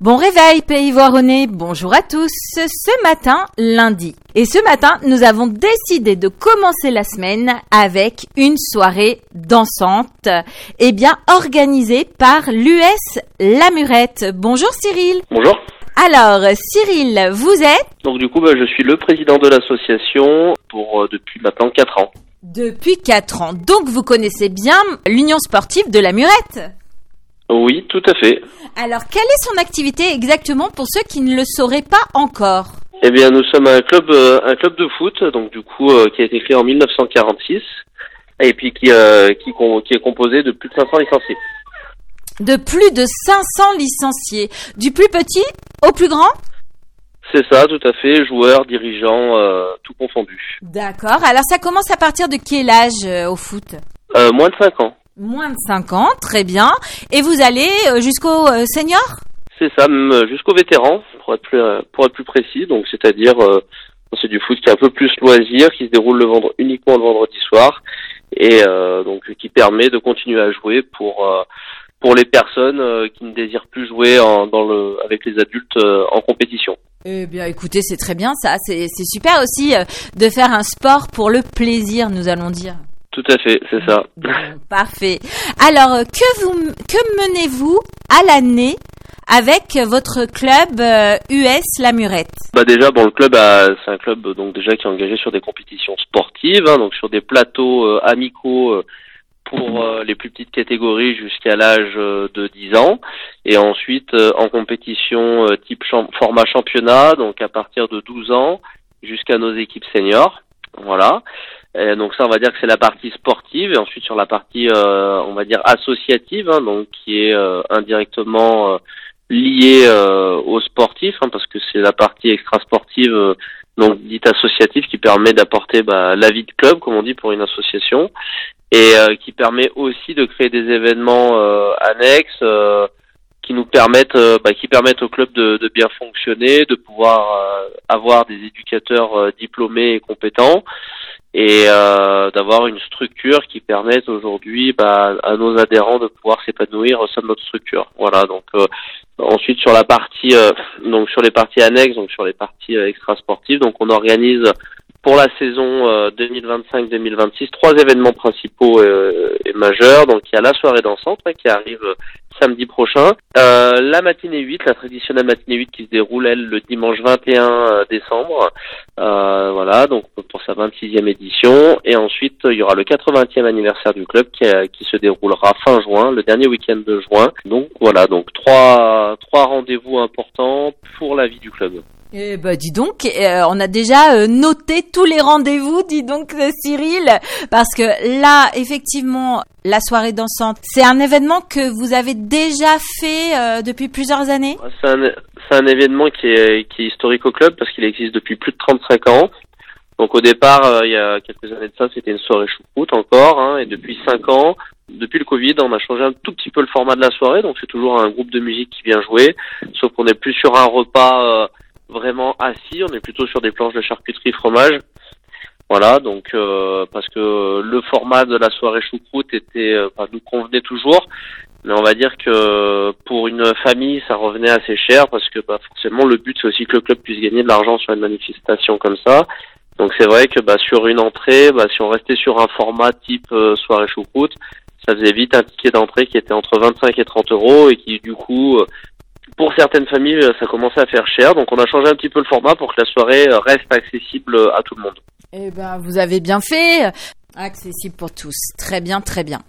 Bon réveil, Pays Voironnais, bonjour à tous. Ce matin, lundi. Et ce matin, nous avons décidé de commencer la semaine avec une soirée dansante, organisée par l'US La Murette. Bonjour Cyril. Bonjour. Alors, Cyril, vous êtes ? Donc du coup, je suis le président de l'association depuis maintenant 4 ans. Depuis 4 ans. Donc vous connaissez bien l'Union sportive de La Murette ? Oui, tout à fait. Alors, quelle est son activité exactement pour ceux qui ne le sauraient pas encore ? Eh bien, nous sommes un club de foot, donc du coup, qui a été créé en 1946, et puis qui est composé de plus de 500 licenciés. De plus de 500 licenciés, du plus petit au plus grand ? C'est ça, tout à fait, joueurs, dirigeants, tout confondu. D'accord, alors ça commence à partir de quel âge au foot ? Moins de 5 ans. Moins de 5 ans, très bien. Et vous allez jusqu'au senior ? C'est ça, même jusqu'au vétéran, pour être plus précis. Donc, c'est-à-dire, c'est du foot qui est un peu plus loisir, qui se déroule uniquement le vendredi soir, et donc qui permet de continuer à jouer pour les personnes qui ne désirent plus jouer avec les adultes en compétition. Eh bien, écoutez, c'est très bien ça. C'est super aussi de faire un sport pour le plaisir, nous allons dire. Tout à fait, c'est ça. Bon, parfait. Alors, que menez-vous à l'année avec votre club US La Murette ? Déjà, le club c'est un club donc déjà qui est engagé sur des compétitions sportives, donc sur des plateaux amicaux pour les plus petites catégories jusqu'à l'âge de 10 ans, et ensuite en compétition type format championnat, donc à partir de 12 ans jusqu'à nos équipes seniors. Voilà. Et donc ça, on va dire que c'est la partie sportive, et ensuite sur la partie on va dire associative, donc qui est indirectement liée aux sportifs, parce que c'est la partie extra-sportive donc dite associative, qui permet d'apporter la vie de club, comme on dit, pour une association, et qui permet aussi de créer des événements annexes qui nous permettent au club de bien fonctionner, de pouvoir avoir des éducateurs diplômés et compétents, et d'avoir une structure qui permette aujourd'hui à nos adhérents de pouvoir s'épanouir au sein de notre structure. Voilà, donc ensuite sur la partie donc sur les parties annexes, donc sur les parties extra-sportives, donc on organise pour la saison 2025-2026 3 événements principaux et majeurs. Donc il y a la soirée dansante qui arrive samedi prochain, la matinée 8, la traditionnelle matinée 8 qui se déroule elle le dimanche 21 décembre, voilà, donc pour sa 26e édition, et ensuite il y aura le 80e anniversaire du club qui se déroulera fin juin, le dernier week-end de juin. Donc voilà, donc trois rendez-vous importants pour la vie du club. Eh dis donc, on a déjà noté tous les rendez-vous, dis donc Cyril, parce que là, effectivement, la soirée dansante, c'est un événement que vous avez déjà fait depuis plusieurs années ? C'est un événement qui est historique au club, parce qu'il existe depuis plus de 35 ans. Donc au départ, il y a quelques années de ça, c'était une soirée choucroute encore, et depuis 5 ans, depuis le Covid, on a changé un tout petit peu le format de la soirée, donc c'est toujours un groupe de musique qui vient jouer, sauf qu'on n'est plus sur un repas vraiment assis, on est plutôt sur des planches de charcuterie fromage. Voilà, donc parce que le format de la soirée choucroute nous convenait toujours, mais on va dire que pour une famille ça revenait assez cher, parce que forcément le but c'est aussi que le club puisse gagner de l'argent sur une manifestation comme ça. Donc c'est vrai que sur une entrée, si on restait sur un format type soirée choucroute, ça faisait vite un ticket d'entrée qui était entre 25 et 30 euros, et qui du coup pour certaines familles, ça commençait à faire cher, donc on a changé un petit peu le format pour que la soirée reste accessible à tout le monde. Eh vous avez bien fait, accessible pour tous. Très bien, très bien.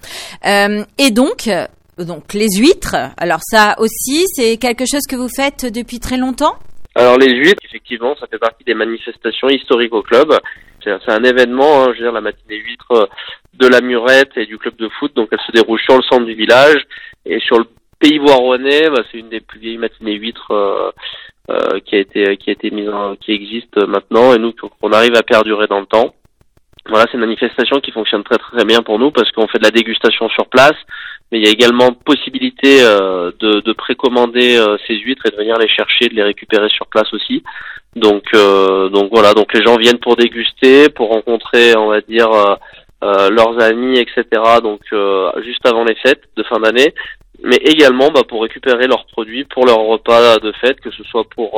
Et donc les huîtres, alors ça aussi, c'est quelque chose que vous faites depuis très longtemps ? Alors les huîtres, effectivement, ça fait partie des manifestations historiques au club. C'est un événement, la matinée huître de la Murette et du club de foot, donc elle se déroule sur le centre du village, et sur le Pays Voironnais, c'est une des plus vieilles matinées huîtres qui existe maintenant, et nous qu'on arrive à perdurer dans le temps. Voilà, c'est une manifestation qui fonctionne très très bien pour nous, parce qu'on fait de la dégustation sur place, mais il y a également possibilité de précommander ces huîtres et de venir les chercher, de les récupérer sur place aussi. Donc voilà, donc les gens viennent pour déguster, pour rencontrer, on va dire, leurs amis, etc. Donc juste avant les fêtes de fin d'année. mais également pour récupérer leurs produits pour leur repas de fête, que ce soit pour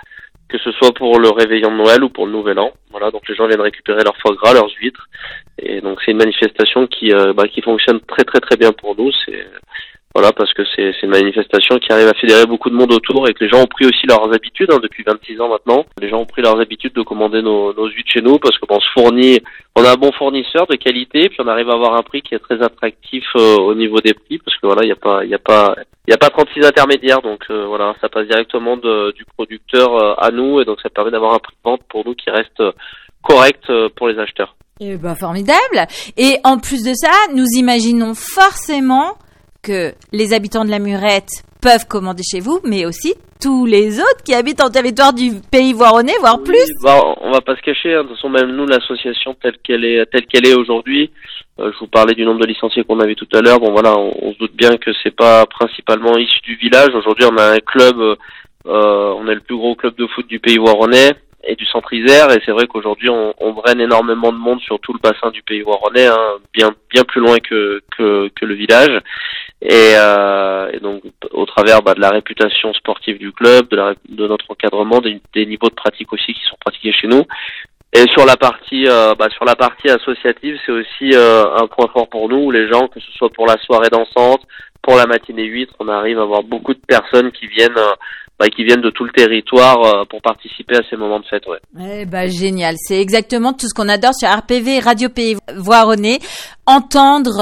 le réveillon de Noël ou pour le Nouvel An. Voilà, donc les gens viennent récupérer leur foie gras, leurs huîtres, et donc c'est une manifestation qui fonctionne très très très bien pour nous. Voilà, parce que c'est une manifestation qui arrive à fédérer beaucoup de monde autour et que les gens ont pris aussi leurs habitudes, depuis 26 ans maintenant. Les gens ont pris leurs habitudes de commander nos huîtres chez nous parce que on a un bon fournisseur de qualité, puis on arrive à avoir un prix qui est très attractif au niveau des prix, parce que voilà, il y a pas 36 intermédiaires, donc voilà, ça passe directement du producteur à nous, et donc ça permet d'avoir un prix de vente pour nous qui reste correct pour les acheteurs. Eh ben, formidable. Et en plus de ça, nous imaginons forcément que les habitants de la Murette peuvent commander chez vous, mais aussi tous les autres qui habitent en territoire du Pays Voironnais, voire plus. On va pas se cacher, de toute façon, même nous, l'association telle qu'elle est aujourd'hui, je vous parlais du nombre de licenciés qu'on avait tout à l'heure, on se doute bien que c'est pas principalement issu du village. Aujourd'hui, on a un club, on est le plus gros club de foot du Pays Voironnais et du Centre-Isère, et c'est vrai qu'aujourd'hui on draine énormément de monde sur tout le bassin du Pays Voironnais, bien plus loin que le village, et donc au travers de la réputation sportive du club, de notre encadrement, des niveaux de pratique aussi qui sont pratiqués chez nous. Et sur la partie associative, c'est aussi un point fort pour nous, où les gens, que ce soit pour la soirée dansante, pour la matinée huître, on arrive à avoir beaucoup de personnes qui viennent de tout le territoire pour participer à ces moments de fête, ouais. Génial, c'est exactement tout ce qu'on adore sur RPV Radio Pays Voironnais, entendre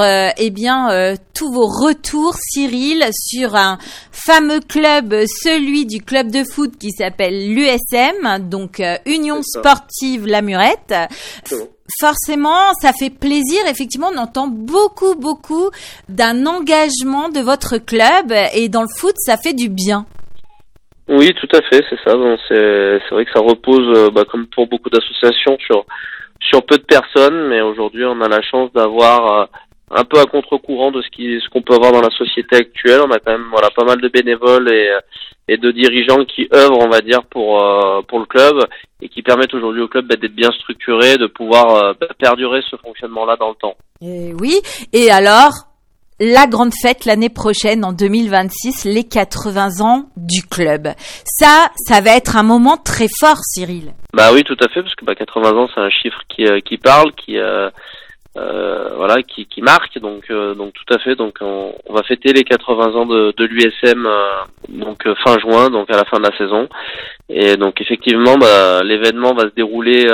tous vos retours, Cyril, sur un fameux club, celui du club de foot qui s'appelle l'USM, donc Union Sportive La Murette. Forcément, ça fait plaisir. Effectivement, on entend beaucoup d'un engagement de votre club, et dans le foot, ça fait du bien. Oui, tout à fait, c'est ça. Bon, c'est vrai que ça repose, comme pour beaucoup d'associations, sur peu de personnes, mais aujourd'hui, on a la chance d'avoir un peu à contre-courant de ce qu'on peut avoir dans la société actuelle. On a quand même pas mal de bénévoles et de dirigeants qui œuvrent, on va dire, pour le club, et qui permettent aujourd'hui au club d'être bien structuré, de pouvoir perdurer ce fonctionnement-là dans le temps. Et oui, et alors, la grande fête l'année prochaine, en 2026, les 80 ans du club. Ça va être un moment très fort, Cyril. Oui, tout à fait, parce que 80 ans, c'est un chiffre qui parle, qui marque, donc tout à fait. Donc on va fêter les 80 ans de l'USM fin juin, donc à la fin de la saison. Et donc effectivement, l'événement va se dérouler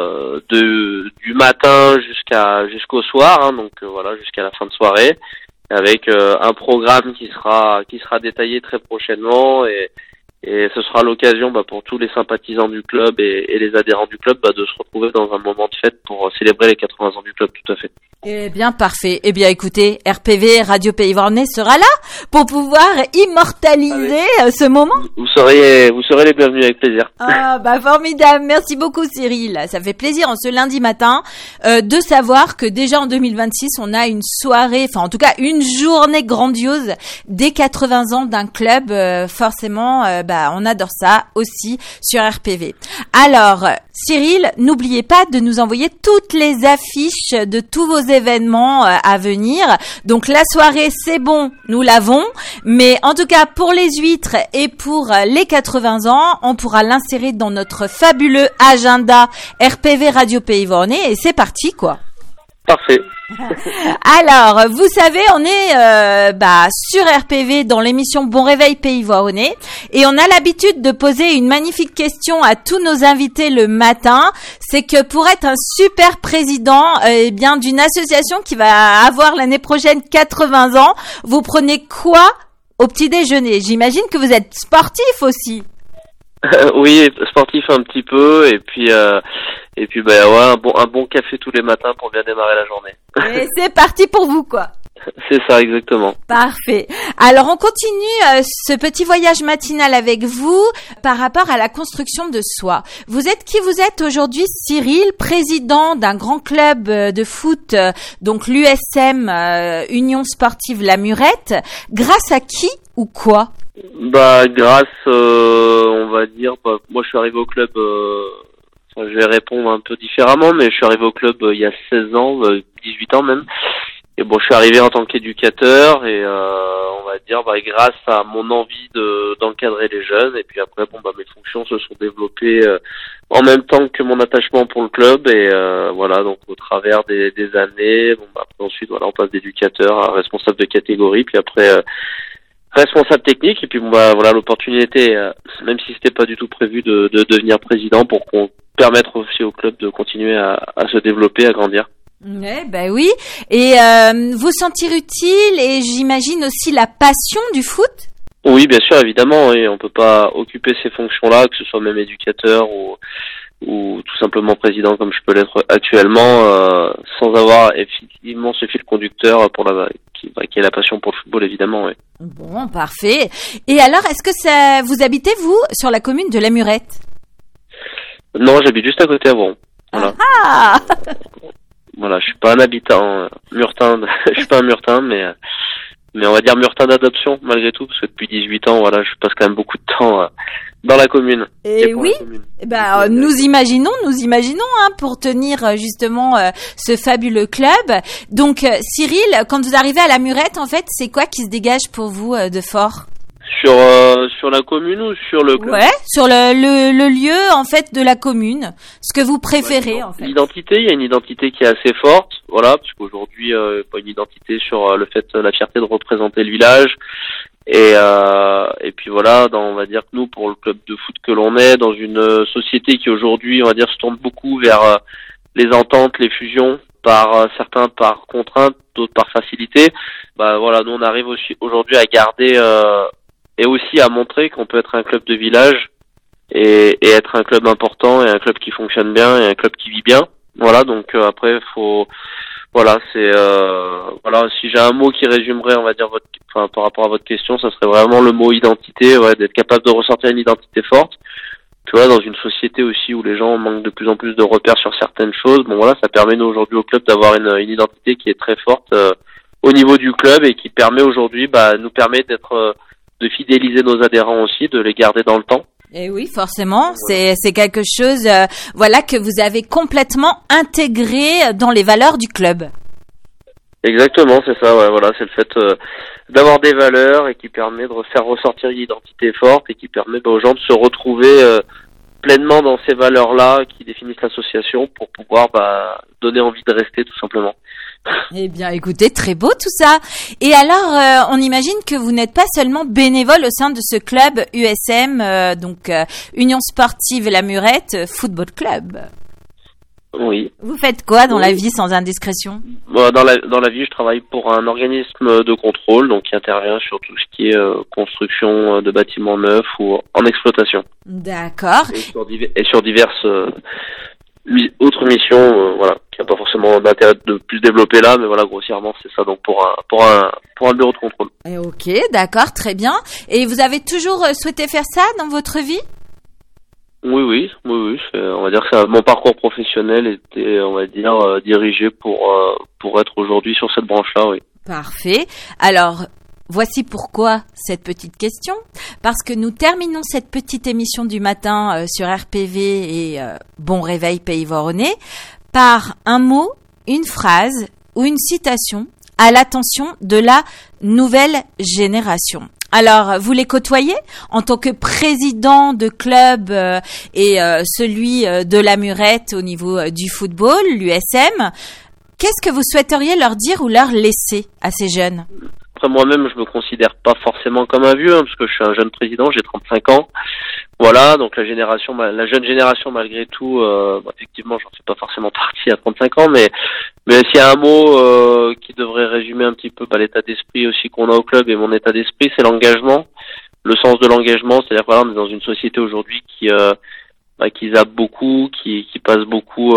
du matin jusqu'au soir, jusqu'à la fin de soirée, avec un programme qui sera détaillé très prochainement, et ce sera l'occasion pour tous les sympathisants du club et les adhérents du club de se retrouver dans un moment de fête pour célébrer les 80 ans du club, tout à fait. Eh bien, parfait. Eh bien, écoutez, RPV, Radio Pays Voironnais sera là pour pouvoir immortaliser ce moment. Vous serez les bienvenus, avec plaisir. Formidable. Merci beaucoup, Cyril. Ça fait plaisir en ce lundi matin de savoir que déjà en 2026, on a une soirée, en tout cas une journée grandiose des 80 ans d'un club. Forcément, on adore ça aussi sur RPV. Alors, Cyril, n'oubliez pas de nous envoyer toutes les affiches de tous vos événements à venir. Donc la soirée, c'est bon, nous l'avons, mais en tout cas pour les huîtres et pour les 80 ans, on pourra l'insérer dans notre fabuleux agenda RPV Radio Pays Voironnais, et c'est parti quoi. Parfait. Alors, vous savez, on est sur RPV dans l'émission Bon Réveil Pays Voironnais, et on a l'habitude de poser une magnifique question à tous nos invités le matin. C'est que pour être un super président d'une association qui va avoir l'année prochaine 80 ans, vous prenez quoi au petit déjeuner? J'imagine que vous êtes sportif aussi. Oui, sportif un petit peu, et puis un bon café tous les matins pour bien démarrer la journée. Et c'est parti pour vous quoi. C'est ça, exactement. Parfait. Alors on continue ce petit voyage matinal avec vous par rapport à la construction de soi. Vous êtes qui vous êtes aujourd'hui, Cyril, président d'un grand club de foot, donc l'USM Union Sportive La Murette. Grâce à qui ou quoi? Grâce, on va dire, moi je suis arrivé au club, je vais répondre un peu différemment, mais je suis arrivé au club il y a 16 ans, 18 ans même, Et bon, je suis arrivé en tant qu'éducateur et on va dire grâce à mon envie d'encadrer les jeunes. Et puis après, mes fonctions se sont développées en même temps que mon attachement pour le club. Et voilà, donc au travers des années, après ensuite on passe d'éducateur à responsable de catégorie, puis après responsable technique. Et puis l'opportunité, même si c'était pas du tout prévu, de devenir président pour qu'on permettre aussi au club de continuer à se développer, à grandir. Ouais, oui. Et vous sentir utile et j'imagine aussi la passion du foot? Oui, bien sûr, évidemment. Et on peut pas occuper ces fonctions-là, que ce soit même éducateur ou tout simplement président comme je peux l'être actuellement, sans avoir effectivement ce fil conducteur qui est la passion pour le football, évidemment. Oui. Bon, parfait. Et alors, est-ce que vous habitez, vous, sur la commune de La Murette? Non, j'habite juste à côté à Voiron. Voilà. Ah. Voilà, je suis pas un habitant murtin, je suis pas un murtin, mais on va dire murtin d'adoption malgré tout, parce que depuis 18 ans, je passe quand même beaucoup de temps dans la commune. Et oui, nous imaginons, pour tenir justement ce fabuleux club. Donc, Cyril, quand vous arrivez à La Murette, en fait, c'est quoi qui se dégage pour vous de fort? Sur la commune ou sur le club? Ouais, sur le lieu en fait de la commune, ce que vous préférez en fait. L'identité, il y a une identité qui est assez forte, voilà, parce qu'aujourd'hui pas une identité sur le fait la fierté de représenter le village et puis voilà, on va dire que nous pour le club de foot que l'on est dans une société qui aujourd'hui, on va dire, se tourne beaucoup vers les ententes, les fusions, certains par contrainte, d'autres par facilité. Nous on arrive aussi aujourd'hui à garder et aussi à montrer qu'on peut être un club de village et être un club important et un club qui fonctionne bien et un club qui vit bien. Voilà, donc après si j'ai un mot qui résumerait, on va dire par rapport à votre question, ça serait vraiment le mot identité, d'être capable de ressortir une identité forte. Tu vois, dans une société aussi où les gens manquent de plus en plus de repères sur certaines choses, ça permet nous aujourd'hui au club d'avoir une identité qui est très forte au niveau du club et qui permet aujourd'hui nous permet de fidéliser nos adhérents aussi, de les garder dans le temps. Et oui, forcément, c'est quelque chose que vous avez complètement intégré dans les valeurs du club. Exactement, c'est ça, c'est le fait d'avoir des valeurs et qui permet de faire ressortir une identité forte et qui permet aux gens de se retrouver pleinement dans ces valeurs-là qui définissent l'association pour pouvoir donner envie de rester tout simplement. Eh bien, écoutez, très beau tout ça. Et alors, on imagine que vous n'êtes pas seulement bénévole au sein de ce club USM, Union Sportive La Murette Football Club. Oui. Vous faites quoi dans la vie sans indiscrétion? Dans la vie, je travaille pour un organisme de contrôle, donc qui intervient sur tout ce qui est construction de bâtiments neufs ou en exploitation. D'accord. Et sur diverses autres missions, qui n'a pas forcément d'intérêt de plus développer là, mais grossièrement c'est ça, donc pour un bureau de contrôle. Ok, d'accord, très bien. Et vous avez toujours souhaité faire ça dans votre vie? Oui, on va dire que mon parcours professionnel était, on va dire, dirigé pour être aujourd'hui sur cette branche-là, oui. Parfait. Alors, voici pourquoi cette petite question. Parce que nous terminons cette petite émission du matin sur RPV et Bon Réveil Pays Voronais par un mot, une phrase ou une citation à l'attention de la nouvelle génération. Alors, vous les côtoyez en tant que président de club et celui de La Murette au niveau du football, l'USM. Qu'est-ce que vous souhaiteriez leur dire ou leur laisser à ces jeunes? Après, moi-même, je me considère pas forcément comme un vieux, parce que je suis un jeune président, j'ai 35 ans. Voilà, donc la jeune génération, malgré tout, effectivement, j'en fais pas forcément partie à 35 ans, mais s'il y a un mot qui devrait résumer un petit peu l'état d'esprit aussi qu'on a au club et mon état d'esprit, c'est l'engagement, le sens de l'engagement, c'est-à-dire on est dans une société aujourd'hui qui zappe beaucoup, qui passe beaucoup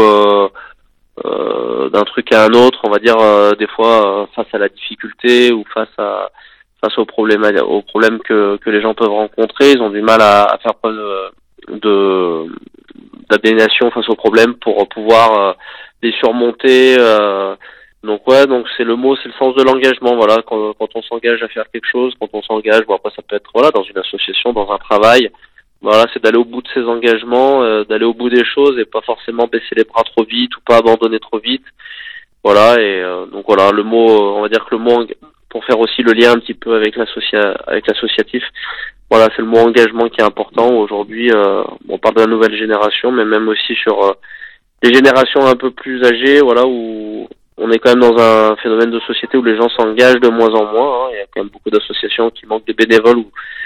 d'un truc à un autre, on va dire des fois face à la difficulté ou face aux problèmes que les gens peuvent rencontrer, ils ont du mal à faire preuve d'abnégation face aux problèmes pour pouvoir les surmonter. Donc c'est le mot, c'est le sens de l'engagement. Voilà, quand on s'engage à faire quelque chose, quand on s'engage, après ça peut être dans une association, dans un travail. Voilà, c'est d'aller au bout de ses engagements, d'aller au bout des choses et pas forcément baisser les bras trop vite ou pas abandonner trop vite. Voilà, et donc voilà, le mot, on va dire que le mot, pour faire aussi le lien un petit peu avec l'associatif, voilà, c'est le mot engagement qui est important. Aujourd'hui, on parle de la nouvelle génération, mais même aussi sur les générations un peu plus âgées, voilà, où on est quand même dans un phénomène de société où les gens s'engagent de moins en moins, hein. Il y a quand même beaucoup d'associations qui manquent de bénévoles,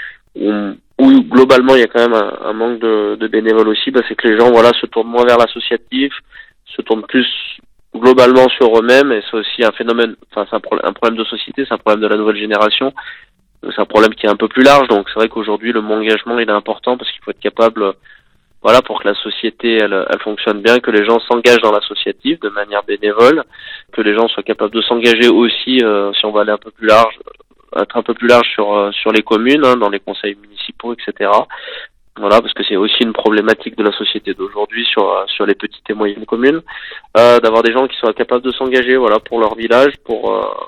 où globalement il y a quand même un manque de bénévoles aussi. C'est que les gens, voilà, se tournent moins vers l'associatif, se tournent plus globalement sur eux-mêmes, et c'est aussi un phénomène, enfin c'est un problème de société, c'est un problème de la nouvelle génération, c'est un problème qui est un peu plus large. Donc c'est vrai qu'aujourd'hui le mot engagement il est important, parce qu'il faut être capable, voilà, pour que la société elle fonctionne bien, que les gens s'engagent dans l'associatif de manière bénévole, que les gens soient capables de s'engager aussi, si on va aller un peu plus large, être un peu plus large sur les communes, hein, dans les conseils municipaux, etc. Voilà, parce que c'est aussi une problématique de la société d'aujourd'hui sur les petites et moyennes communes, d'avoir des gens qui soient capables de s'engager, voilà, pour leur village, pour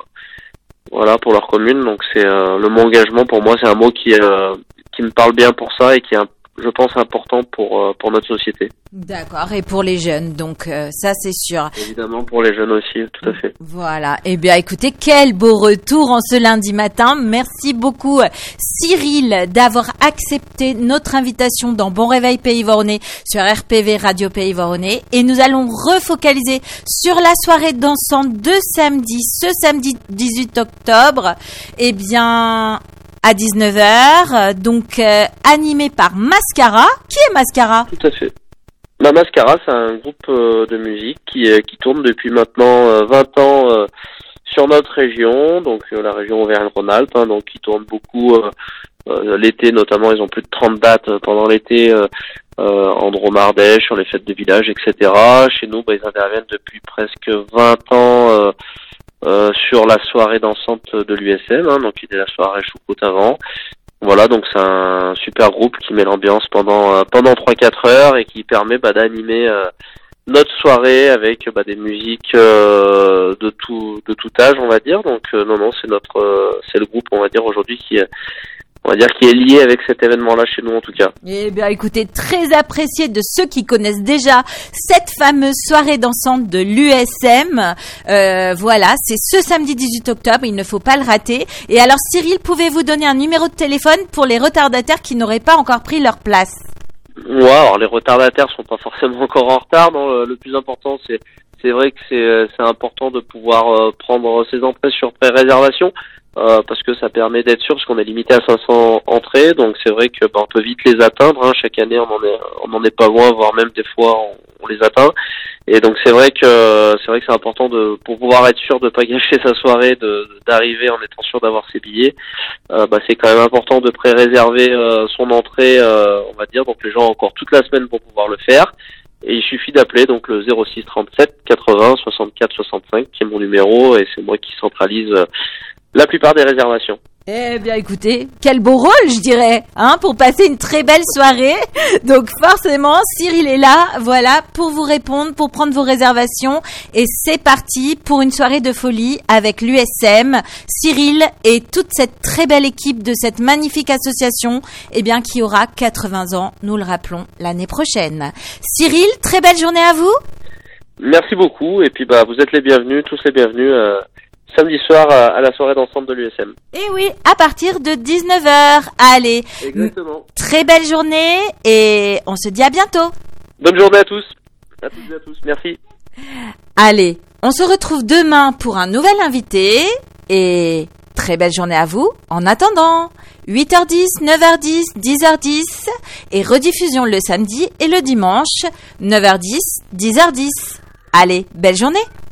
leur commune. Donc c'est le mot engagement, pour moi c'est un mot qui me parle bien pour ça, et qui est, je pense, important pour notre société. D'accord, et pour les jeunes, donc ça c'est sûr. Évidemment pour les jeunes aussi, tout à fait. Voilà, eh bien écoutez, quel beau retour en ce lundi matin. Merci beaucoup Cyril d'avoir accepté notre invitation dans Bon Réveil Pays Voronais sur RPV Radio Pays Voronais, et nous allons refocaliser sur la soirée dansante de ce samedi 18 octobre. Eh bien, à 19h, donc animé par Mascara. Qui est Mascara ? Tout à fait. Mascara, c'est un groupe de musique qui tourne depuis maintenant 20 ans sur notre région, donc la région Auvergne-Rhône-Alpes, hein, donc ils tournent beaucoup l'été notamment. Ils ont plus de 30 dates pendant l'été en Drôme-Ardèche, sur les fêtes de village, etc. Chez nous, ils interviennent depuis presque 20 ans sur la soirée dansante de l'USM, hein, donc il y a la soirée choucroute avant. Voilà, donc c'est un super groupe qui met l'ambiance pendant 3-4 heures, et qui permet d'animer notre soirée avec des musiques de tout âge, on va dire. Donc non, c'est le groupe, on va dire, aujourd'hui qui est lié avec cet événement-là chez nous, en tout cas. Eh bien, écoutez, très apprécié de ceux qui connaissent déjà cette fameuse soirée dansante de l'USM. Voilà, c'est ce samedi 18 octobre, il ne faut pas le rater. Et alors, Cyril, pouvez-vous donner un numéro de téléphone pour les retardataires qui n'auraient pas encore pris leur place ? Ouais, alors les retardataires sont pas forcément encore en retard. Non, le plus important, c'est vrai que c'est important de pouvoir prendre ses entrées sur pré-réservation. Parce que ça permet d'être sûr, parce qu'on est limité à 500 entrées, donc c'est vrai que on peut vite les atteindre, hein. Chaque année on en est pas loin, voire même des fois on les atteint, et donc c'est vrai que c'est important pour pouvoir être sûr de pas gâcher sa soirée, d'arriver en étant sûr d'avoir ses billets. C'est quand même important de pré-réserver son entrée, on va dire. Donc les gens ont encore toute la semaine pour pouvoir le faire. Et il suffit d'appeler donc le 06 37 80 64 65, qui est mon numéro, et c'est moi qui centralise la plupart des réservations. Eh bien, écoutez, quel beau rôle, je dirais, hein, pour passer une très belle soirée. Donc, forcément, Cyril est là, voilà, pour vous répondre, pour prendre vos réservations. Et c'est parti pour une soirée de folie avec l'USM. Cyril et toute cette très belle équipe de cette magnifique association, eh bien, qui aura 80 ans, nous le rappelons, l'année prochaine. Cyril, très belle journée à vous. Merci beaucoup. Et puis, vous êtes les bienvenus, tous les bienvenus, samedi soir à la soirée dansante de l'USM. Et oui, à partir de 19h. Allez. Exactement. Très belle journée, et on se dit à bientôt. Bonne journée à tous. À toutes et à tous. Merci. Allez, on se retrouve demain pour un nouvel invité, et très belle journée à vous. En attendant, 8h10, 9h10, 10h10, et rediffusion le samedi et le dimanche, 9h10, 10h10. Allez, belle journée.